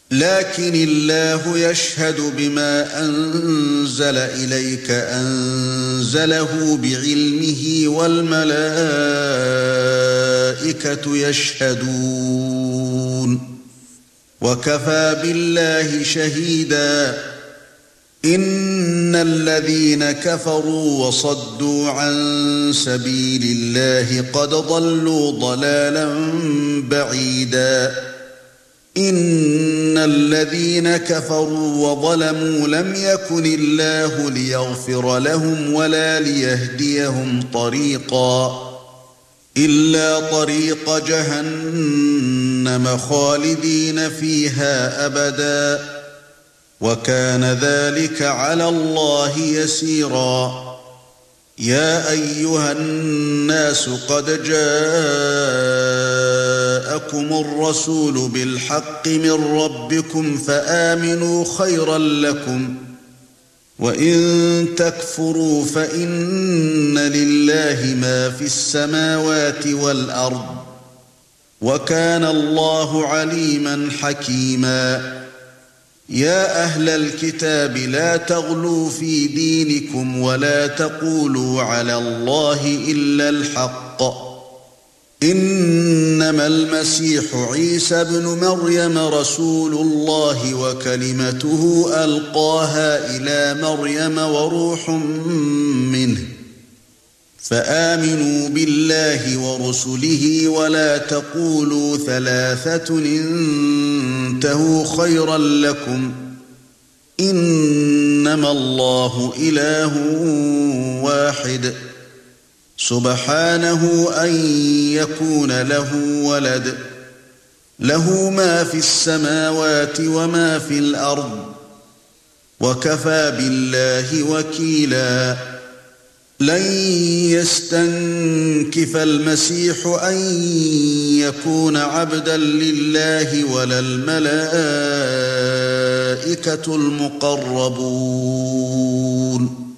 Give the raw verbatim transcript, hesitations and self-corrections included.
لكن الله يشهد بما أنزل إليك أنزله بعلمه والملائكة يشهدون وكفى بالله شهيدا إن الذين كفروا وصدوا عن سبيل الله قد ضلوا ضلالا بعيدا إن الذين كفروا وظلموا لم يكن الله ليغفر لهم ولا ليهديهم طريقا إلا طريق جهنم خالدين فيها أبدا وكان ذلك على الله يسيرا يا أيها الناس قد جاءكم الرسول بالحق من ربكم فآمنوا خيرا لكم وإن تكفروا فإن لله ما في السماوات والأرض وكان الله عليما حكيما يا أهل الكتاب لا تغلوا في دينكم ولا تقولوا على الله إلا الحق إنما المسيح عيسى ابن مريم رسول الله وكلمته ألقاها إلى مريم وروح منه فآمنوا بالله ورسله ولا تقولوا ثلاثة انتهوا خيرا لكم إنما الله إله واحد سبحانه أن يكون له ولد له ما في السماوات وما في الأرض وكفى بالله وكيلا لن يستنكف المسيح أن يكون عبدا لله ولا الملائكة المقربون